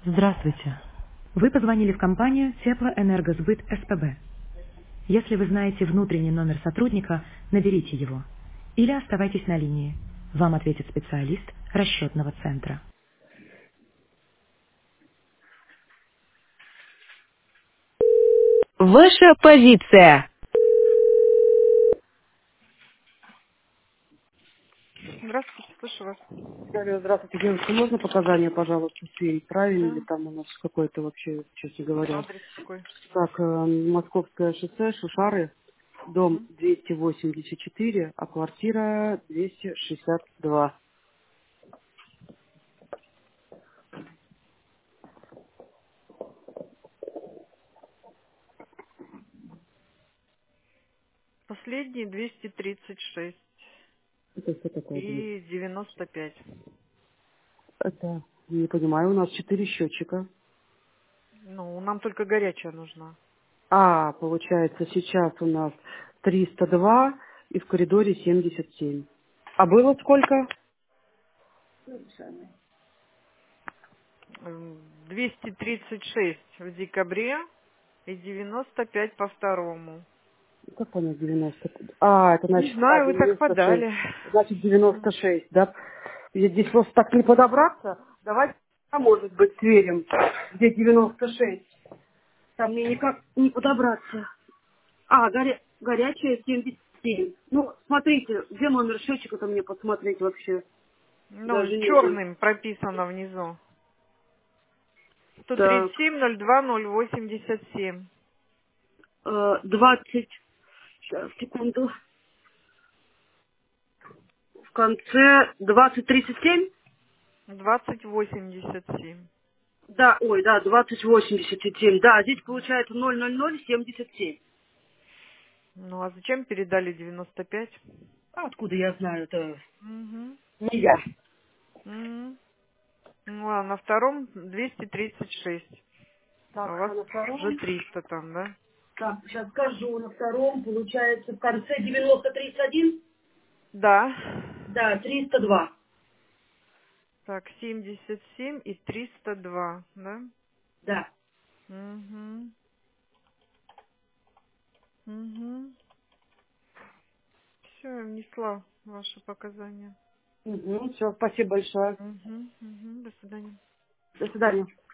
Здравствуйте. Вы позвонили в компанию Теплоэнергосбыт СПБ. Если вы знаете внутренний номер сотрудника, наберите его. Или оставайтесь на линии. Вам ответит специалист расчетного центра. Ваша позиция. Здравствуйте, слышу вас. Алло, здравствуйте, девушка. Можно показания, пожалуйста, СИИ? Правильно ли Да. там у нас какой-то вообще, честно говоря? Адрес какой? Так, Московское шоссе, Шушары, дом Мгм. 284, а квартира 262. Последний 236 Это что такое будет? и 95. Это, не понимаю, у нас 4 счетчика. Ну, нам только горячая нужна. А, получается, сейчас у нас 302 и в коридоре 77. А было сколько? 236 в декабре и 95 по второму. Как понять 90? А, это Не значит, знаю, вы так 96. подали. Значит, 96, да? И здесь просто так не подобраться. Давайте, может быть, сверим, где 96. Там мне никак не подобраться. А, горячая 77. Ну, смотрите, где номер счетчика-то мне посмотреть вообще? Ну, Даже нету. черным прописано внизу. Так, 137-02-087. 20, сейчас, секунду, в конце 2037. 2087. Да, ой, да, 2087. Да, здесь получается 00077. Ну, а зачем передали 95? А откуда я знаю, это Угу. не я. М. Ну, а на втором 236. А Так, у а вас на уже втором? 300 там, да? Так, сейчас скажу, на втором получается в конце 9031. Да. Да, 302. Так, 77 и 302, да? Да. Угу. Угу. Все, я внесла ваши показания. Угу, все, спасибо большое. Угу. Угу. До свидания. До свидания.